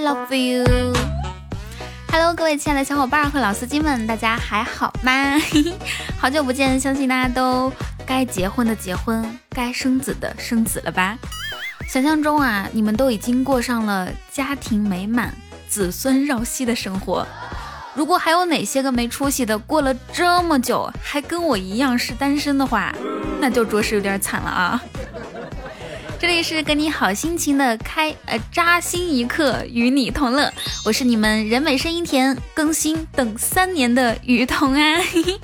love you。 Hello， 各位亲爱的小伙伴和老司机们，大家还好吗？好久不见，相信大家都该结婚的结婚，该生子的生子了吧？想象中啊，你们都已经过上了家庭美满、子孙绕膝的生活。如果还有哪些个没出息的，过了这么久还跟我一样是单身的话，那就着实有点惨了啊！这里是跟你好心情的扎心一刻，与你同乐，我是你们人美声音甜，更新等3年的雨桐啊！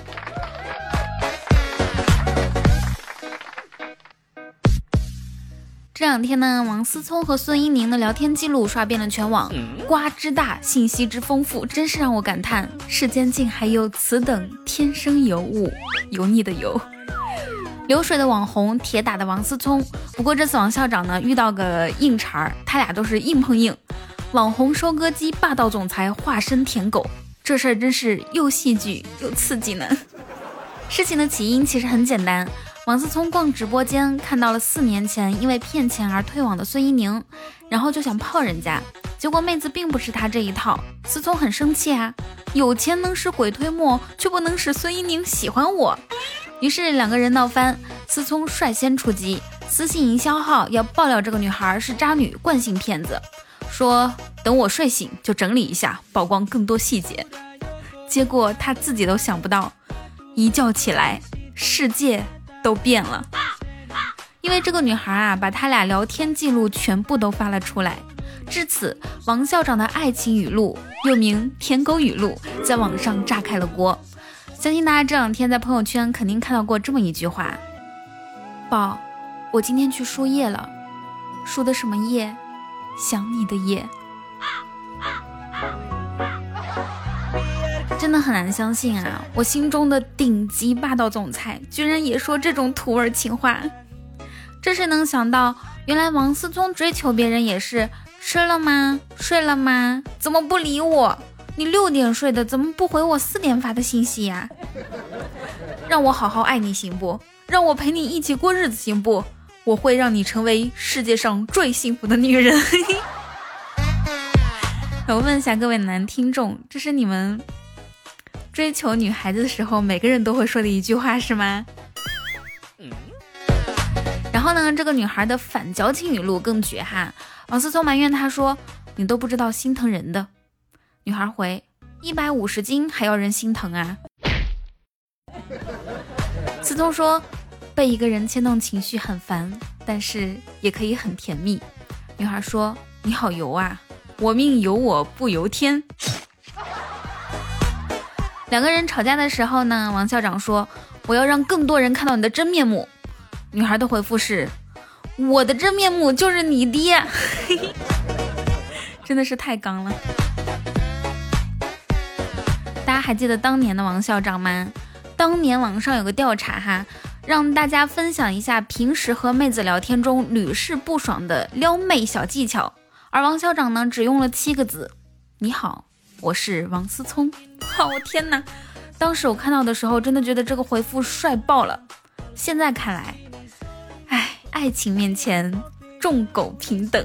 这两天呢，王思聪和孙一宁的聊天记录刷遍了全网，瓜之大，信息之丰富，真是让我感叹世间竟还有此等天生尤物，油腻的油。流水的网红，铁打的王思聪。不过这次王校长呢遇到个硬茬，他俩都是硬碰硬。网红收割机霸道总裁化身舔狗，这事儿真是又戏剧又刺激呢。事情的起因其实很简单，王思聪逛直播间看到了4年前因为骗钱而退网的孙一宁，然后就想泡人家，结果妹子并不是他这一套。思聪很生气啊，有钱能使鬼推磨，却不能使孙一宁喜欢我。于是2个人闹翻，思聪率先出击，私信营销号要爆料这个女孩是渣女、惯性骗子，说等我睡醒就整理一下，曝光更多细节。结果他自己都想不到，一觉起来世界都变了。因为这个女孩啊，把他俩聊天记录全部都发了出来。至此，王校长的爱情语录，又名舔狗语录，在网上炸开了锅。相信大家这2天在朋友圈肯定看到过这么一句话：宝，我今天去输液了。输的什么液？想你的液。真的很难相信啊，我心中的顶级霸道总裁居然也说这种土味情话。这是能想到，原来王思聪追求别人也是吃了吗？睡了吗？怎么不理我？你6点睡的，怎么不回我4点发的信息呀？让我好好爱你行不？让我陪你一起过日子行不？我会让你成为世界上最幸福的女人。我问一下各位男听众，这是你们追求女孩子的时候每个人都会说的一句话是吗？然后呢，这个女孩的反矫情语录更绝哈。王思聪埋怨她说，你都不知道心疼人的。女孩回，150斤还要人心疼啊。思聪说，被一个人牵动情绪很烦，但是也可以很甜蜜。女孩说，你好油啊，我命由我不由天。2个人吵架的时候呢，王校长说，我要让更多人看到你的真面目。女孩的回复是，我的真面目就是你爹。真的是太刚了。大家还记得当年的王校长吗？当年网上有个调查哈，让大家分享一下平时和妹子聊天中屡试不爽的撩妹小技巧，而王校长呢只用了7个字：你好，我是王思聪。我天哪，当时我看到的时候真的觉得这个回复帅爆了。现在看来，爱情面前众狗平等。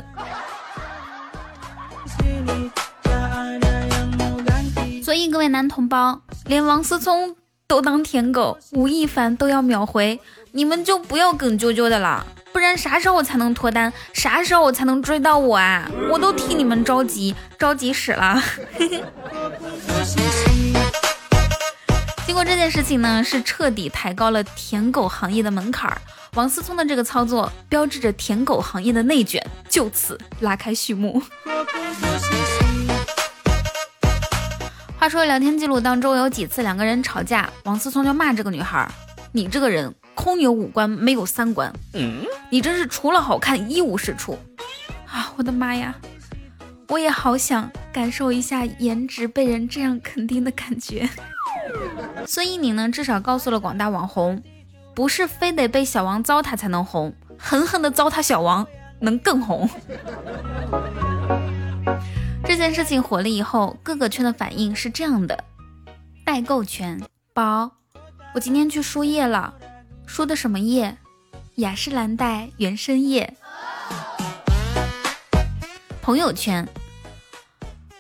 所以各位男同胞，连王思聪都当舔狗，吴亦凡都要秒回，你们就不要梗啾啾的了，不然啥时候我才能脱单？啥时候我才能追到我啊？我都替你们着急死了。经过这件事情呢，是彻底抬高了舔狗行业的门槛。王思聪的这个操作标志着舔狗行业的内卷就此拉开序幕。话说聊天记录当中有几次2个人吵架，王思聪就骂这个女孩，你这个人空有5官没有3观，你真是除了好看一无是处啊！我的妈呀，我也好想感受一下颜值被人这样肯定的感觉。孙一宁呢，至少告诉了广大网红，不是非得被小王糟蹋才能红，狠狠的糟蹋小王能更红。这件事情火了以后，各个圈的反应是这样的：代购圈，宝，我今天去输液了。输的什么液？雅诗兰黛原生液。朋友圈，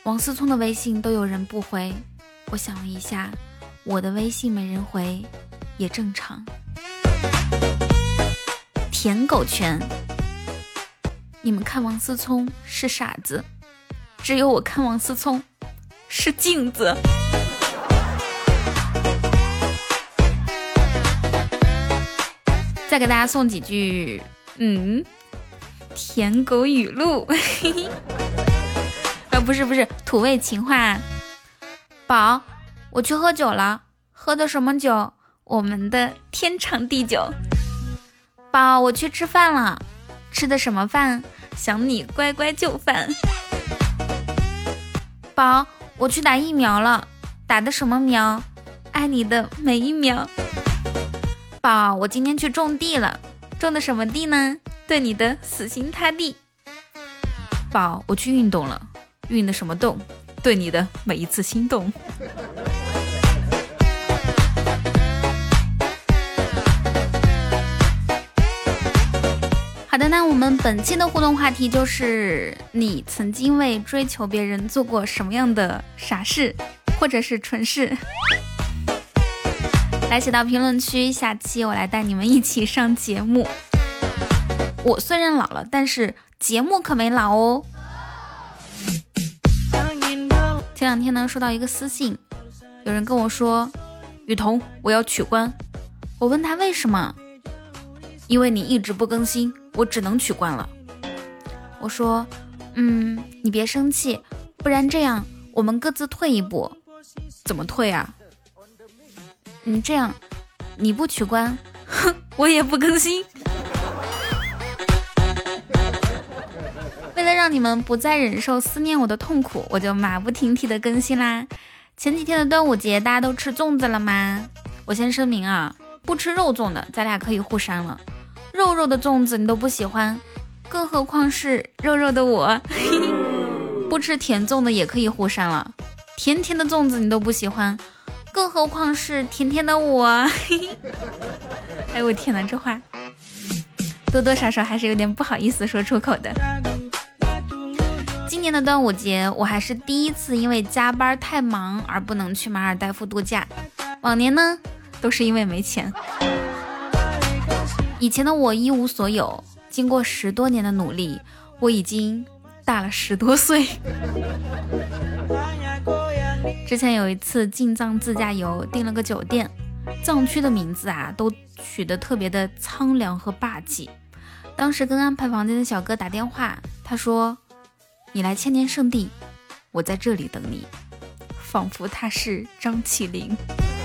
王思聪的微信都有人不回，我想了一下，我的微信没人回也正常。舔狗圈，你们看王思聪是傻子，只有我看王思聪是镜子。再给大家送几句舔狗语录不是土味情话。宝，我去喝酒了，喝的什么酒？我们的天长地久。宝，我去吃饭了，吃的什么饭？想你乖乖就范。宝，我去打疫苗了，打的什么苗？爱你的每一秒。宝，我今天去种地了，种的什么地呢？对你的死心塌地。宝，我去运动了，运的什么动？对你的每一次心动。好的，那我们本期的互动话题就是你曾经为追求别人做过什么样的傻事或者是蠢事，来写到评论区，下期我来带你们一起上节目。我虽然老了，但是节目可没老哦。前两天呢，收到一个私信，有人跟我说，雨桐，我要取关。我问他为什么，因为你一直不更新，我只能取关了。我说，你别生气，不然这样我们各自退一步。怎么退啊？这样你不取关，我也不更新。为了让你们不再忍受思念我的痛苦，我就马不停蹄的更新啦。前几天的端午节，大家都吃粽子了吗？我先声明啊，不吃肉粽的，咱俩可以互删了。肉肉的粽子你都不喜欢，更何况是肉肉的我。不吃甜粽的也可以互删了。甜甜的粽子你都不喜欢，更何况是甜甜的我。哎我天哪，这话多多少少还是有点不好意思说出口的。今年的端午节，我还是第一次因为加班太忙而不能去马尔代夫度假。往年呢，都是因为没钱。以前的我一无所有，经过10多年的努力，我已经大了10多岁。之前有一次进藏自驾游，订了个酒店，藏区的名字啊都取得特别的苍凉和霸气。当时跟安排房间的小哥打电话，他说，你来千年圣地，我在这里等你，仿佛他是张起灵。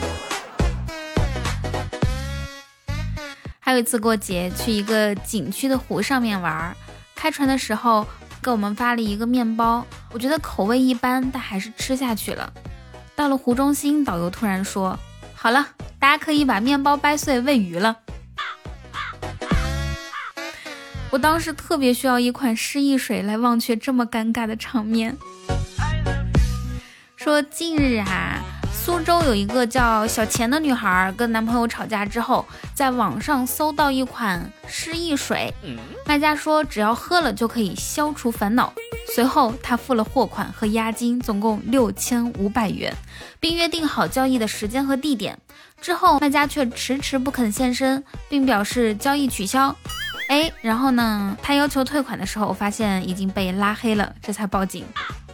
还有一次过节去一个景区的湖上面玩，开船的时候给我们发了一个面包，我觉得口味一般，但还是吃下去了。到了湖中心，导游突然说，好了，大家可以把面包掰碎喂鱼了。我当时特别需要一款失忆水来忘却这么尴尬的场面。说近日啊，苏州有一个叫小钱的女孩跟男朋友吵架之后，在网上搜到一款失忆水，卖家说只要喝了就可以消除烦恼。随后他付了货款和押金，总共6500元，并约定好交易的时间和地点。之后卖家却迟迟不肯现身，并表示交易取消。然后呢，他要求退款的时候，发现已经被拉黑了，这才报警。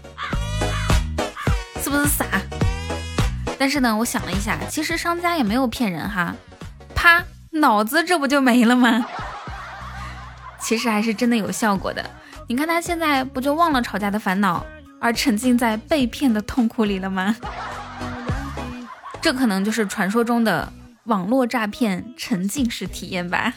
是不是傻？但是呢，我想了一下，其实商家也没有骗人哈，啪，脑子这不就没了吗？其实还是真的有效果的。你看他现在不就忘了吵架的烦恼，而沉浸在被骗的痛苦里了吗？这可能就是传说中的网络诈骗沉浸式体验吧。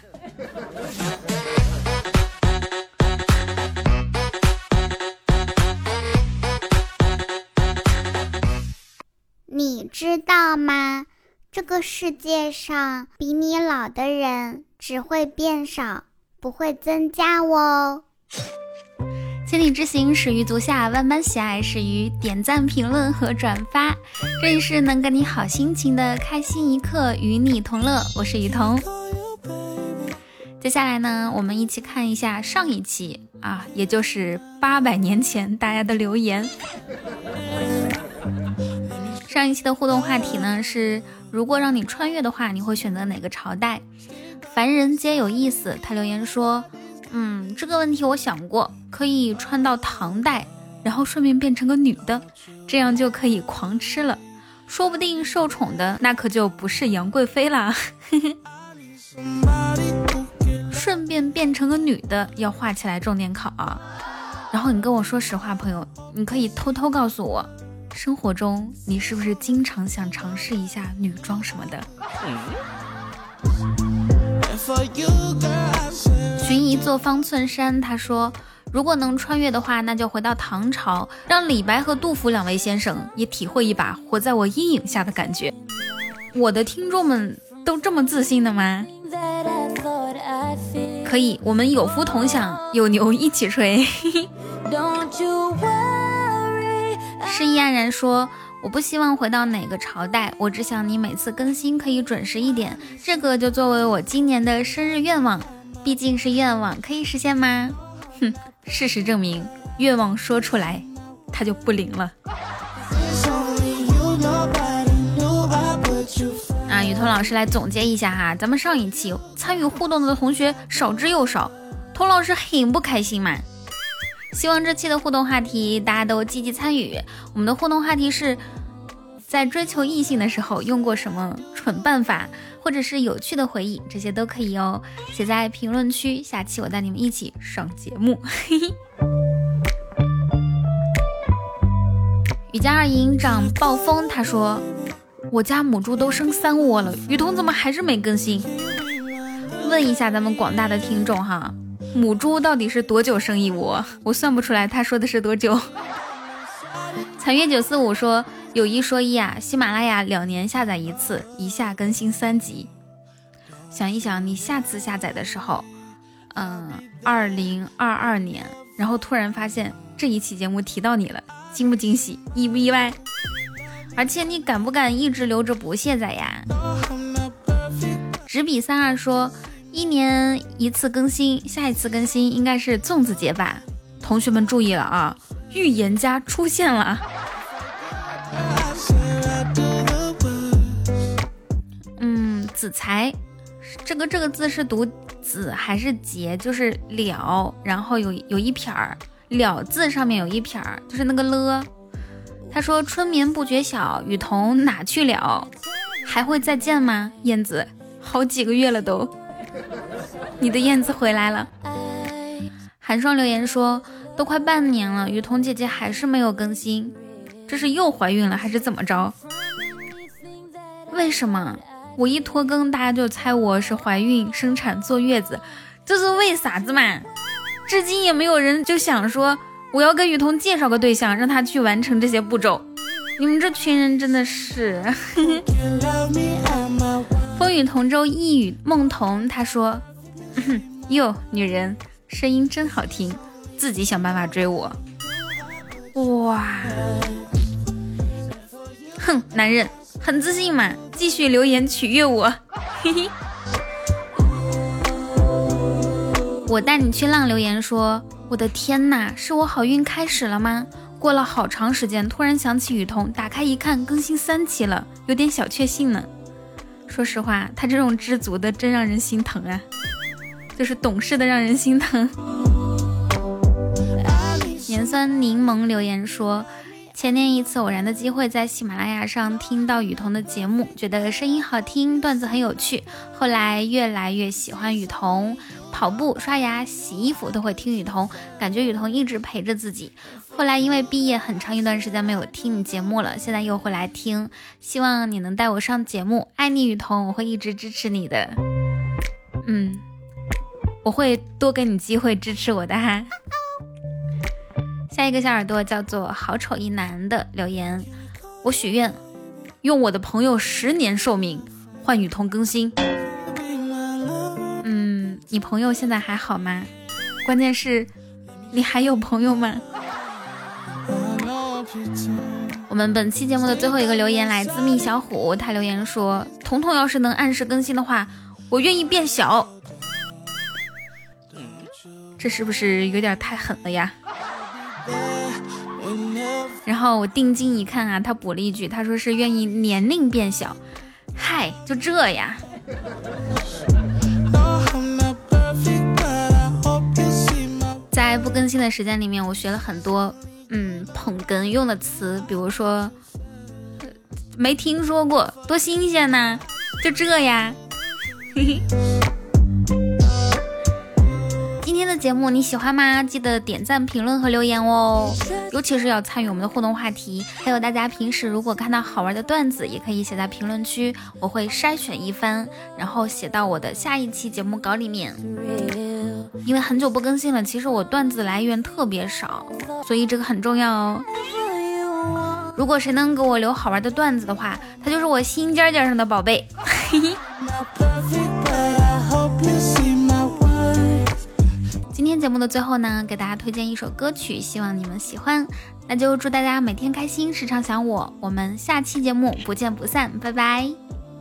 你知道吗？这个世界上比你老的人只会变少，不会增加哦。 千里之行始于足下，万般喜爱始于点赞、评论和转发。这里是能给你好心情的开心一刻，与你同乐，我是雨桐。接下来呢，我们一起看一下上一期啊，也就是800年前大家的留言。 上一期的互动话题呢是，如果让你穿越的话，你会选择哪个朝代？凡人皆有意思，他留言说，这个问题我想过，可以穿到唐代，然后顺便变成个女的，这样就可以狂吃了，说不定受宠的那可就不是杨贵妃啦。顺便变成个女的要画起来重点考啊。然后你跟我说实话，朋友，你可以偷偷告诉我，生活中你是不是经常想尝试一下女装什么的？寻一座方寸山，他说，如果能穿越的话，那就回到唐朝，让李白和杜甫两位先生也体会一把活在我阴影下的感觉。我的听众们都这么自信的吗？可以，我们有福同享，有牛一起吹。诗意安然说，我不希望回到哪个朝代，我只想你每次更新可以准时一点，这个就作为我今年的生日愿望，毕竟是愿望，可以实现吗？事实证明，愿望说出来它就不灵了。雨桐老师来总结一下哈，咱们上一期参与互动的同学少之又少，童老师很不开心嘛。希望这期的互动话题大家都积极参与。我们的互动话题是，在追求异性的时候用过什么蠢办法，或者是有趣的回忆，这些都可以哦，写在评论区，下期我带你们一起上节目。雨家二营长暴风他说，我家母猪都生3窝了，雨桐怎么还是没更新？问一下咱们广大的听众哈，母猪到底是多久生一窝？我算不出来他说的是多久。残月945说，有一说一啊，喜马拉雅2年下载1次，一下更新3集。想一想，你下次下载的时候2022年，然后突然发现这一期节目提到你了，惊不惊喜，意不意外？而且你敢不敢一直留着不卸载呀？执笔32说，1年1次更新，下一次更新应该是粽子节吧？同学们注意了啊，预言家出现了。子才，这个字是读子还是节？就是了，然后有一撇儿，了字上面有一撇儿，就是那个了。他说，春眠不觉晓，雨桐哪去了？还会再见吗？燕子，好几个月了都。你的燕子回来了。寒霜留言说，都快半年了，雨桐姐姐还是没有更新，这是又怀孕了还是怎么着？为什么我一拖更大家就猜我是怀孕生产坐月子，这是为啥子嘛？至今也没有人就想说我要给雨桐介绍个对象，让他去完成这些步骤。你们这群人真的是。风雨同舟一语梦同他说，哟，女人声音真好听，自己想办法追我。哇，哼，男人很自信嘛，继续留言取悦我。我带你去浪留言说，我的天哪，是我好运开始了吗？过了好长时间，突然想起雨桐，打开一看，更新3期了，有点小确幸呢。说实话，他这种知足的真让人心疼啊，就是懂事的让人心疼。盐酸柠檬留言说，前年一次偶然的机会在喜马拉雅上听到雨桐的节目，觉得声音好听，段子很有趣，后来越来越喜欢雨桐，跑步、刷牙、洗衣服都会听雨桐，感觉雨桐一直陪着自己。后来因为毕业很长一段时间没有听你节目了，现在又会来听，希望你能带我上节目，爱你雨桐，我会一直支持你的。我会多给你机会支持我的哈。下一个小耳朵叫做好丑一男的留言，我许愿用我的朋友10年寿命换雨桐更新。你朋友现在还好吗？关键是你还有朋友吗？我们本期节目的最后一个留言来自蜜小虎，他留言说，彤彤要是能按时更新的话，我愿意变小。这是不是有点太狠了呀？ 然后我定睛一看啊，他补了一句，他说是愿意年龄变小。嗨，就这呀。在不更新的时间里面，我学了很多捧哏用的词，比如说没听说过，多新鲜呢，就这呀。嘿嘿。今天的节目你喜欢吗？记得点赞、评论和留言哦，尤其是要参与我们的互动话题。还有大家平时如果看到好玩的段子，也可以写在评论区，我会筛选一番，然后写到我的下一期节目稿里面。因为很久不更新了，其实我段子来源特别少，所以这个很重要哦。如果谁能给我留好玩的段子的话，他就是我心尖尖上的宝贝。今天节目的最后呢，给大家推荐一首歌曲，希望你们喜欢。那就祝大家每天开心，时常想我。我们下期节目不见不散，拜拜。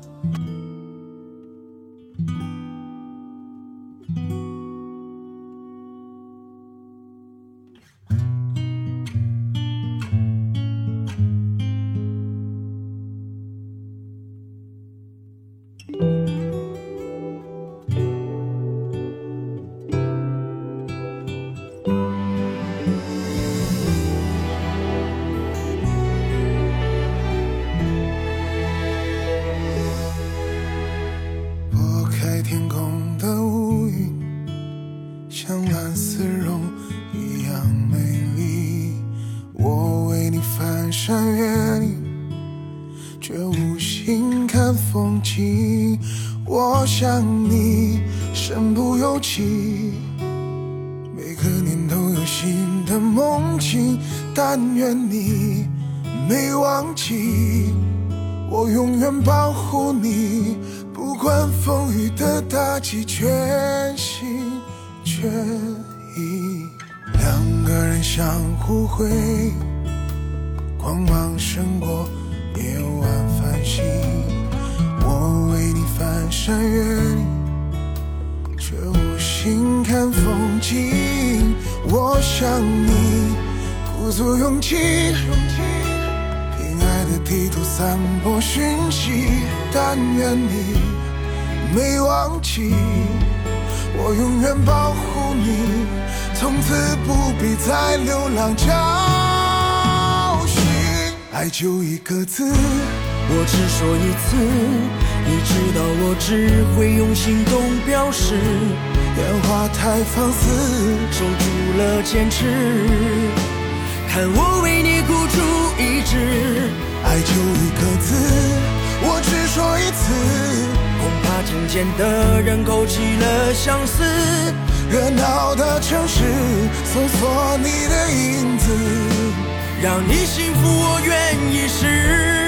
我想你身不由己，每个年都有新的梦境，但愿你没忘记，我永远保护你，不管风雨的打击，全心全意。两个人相互会，光芒胜过夜晚繁星，我为你翻山越岭，却无心看风景。我想你鼓足勇气，凭爱的地图散播讯息，但愿你没忘记，我永远保护你，从此不必再流浪找寻。爱就一个字， 我只说一次，你知道我只会用行动表示， 烟花太放肆， 守住了坚持，看我为你孤注一掷。 爱就一个字，我只说一次， 恐怕听见的人勾起了相思， 热闹的城市搜索你的影子， 让你幸福我愿意试。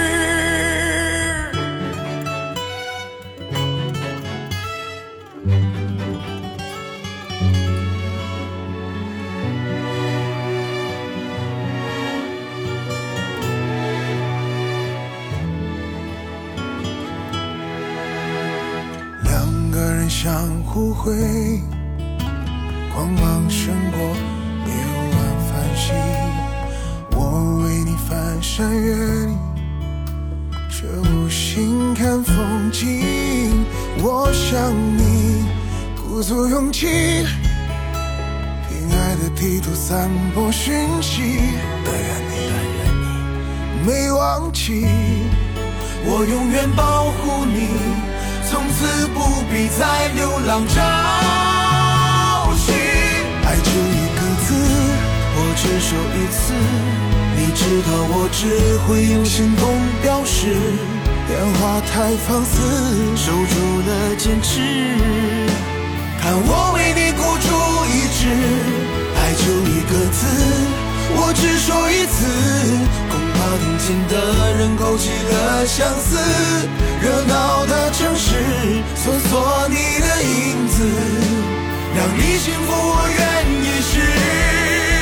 两个人相互会，光芒胜过夜晚繁星，我为你翻山越岭，却无心看风景。我想你鼓足勇气，凭爱的地图散播讯息，但愿你没忘记， 我永远保护你，从此不必再流浪找寻。 爱就一个字， 我只说一次，你知道我只会用行动表示， 烟花太放肆， 守住了坚持，看我为你孤注一掷。 爱就一个字， 我只说一次，恐怕听见的人勾起了相思， 热闹的城市搜索你的影子， 让你幸福我愿意试。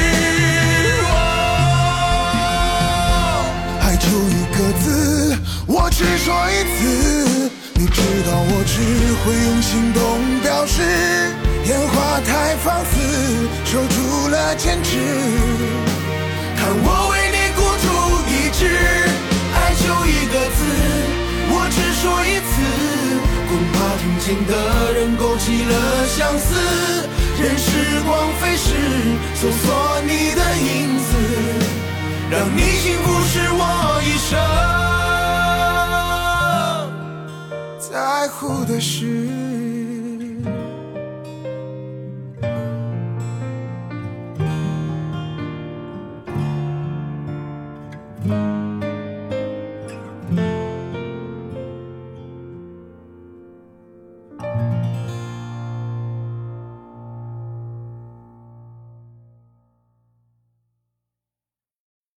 爱就一个字，我只说一次，你知道我只会用行动表示，烟花太放肆，守住了坚持， 看我为你孤听见的人勾起了相思，任时光飞逝，搜索你的影子，让你幸福是我一生在乎的事。